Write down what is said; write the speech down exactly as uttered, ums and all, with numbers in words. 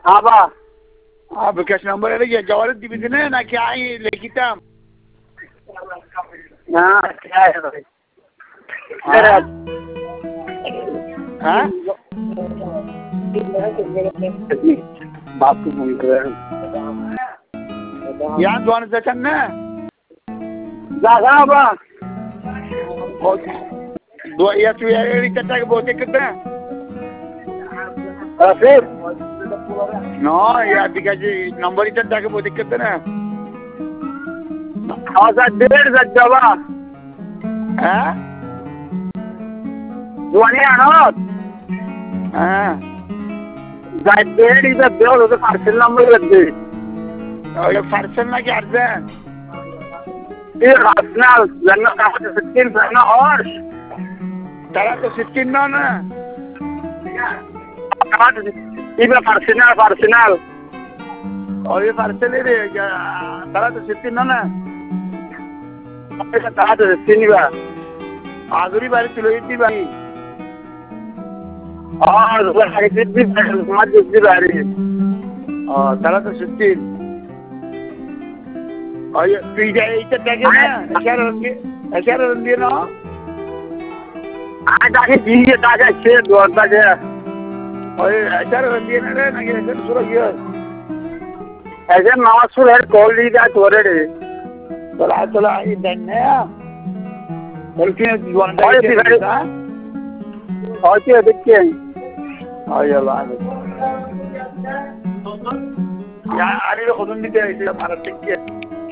আবা हाँ विकास नंबर है ये जवाब दी भी ने ना क्या ही लेखिता हाँ क्या है भाई हाँ हाँ बाप को बोल रहे हैं यहाँ द्वान जचन ने दादा बा दो या तू यार ये चट्टा के बोते कितने रफीक नो यार विकास जी नंबर ही चट्टा के बोते कितने हाँ सर डेढ़ सौ जवा हाँ दुआनी आना हाँ जाए डेढ़ इधर दो तो पार्सल नंबर लग गई और ये पार्सल ना क्या अर्थ है ये राशनल लन्ना कहाँ से सिक्किम करना और तारा तो सिक्किम ना ना कहाँ से इधर पार्सनल पार्सनल और ये पार्सल ले रहे क्या तारा तो सिक्किम ना ना ऐसा कहाँ से सिक्किम बा आगरी बारी चलो इतनी बारी और वो जिद्दी मत जिद्दी बारी और तारा तो सिक्किम और ये पीछे इतना टैगे ना ऐसा रंगे ऐसा रंगे ना आज आके जीए ताजा छह दो ताजा और ये ऐसा रंगे ना रे ना ये ऐसा सुरग ये ऐसे मासूर है कॉल ली जा तोरे रे चला चला ये डंडे आ बल्कि जुआन और ये डंडे फिर और क्या देखिए और ये बात यार अरे खुद नहीं दे ऐसे हमारा टिक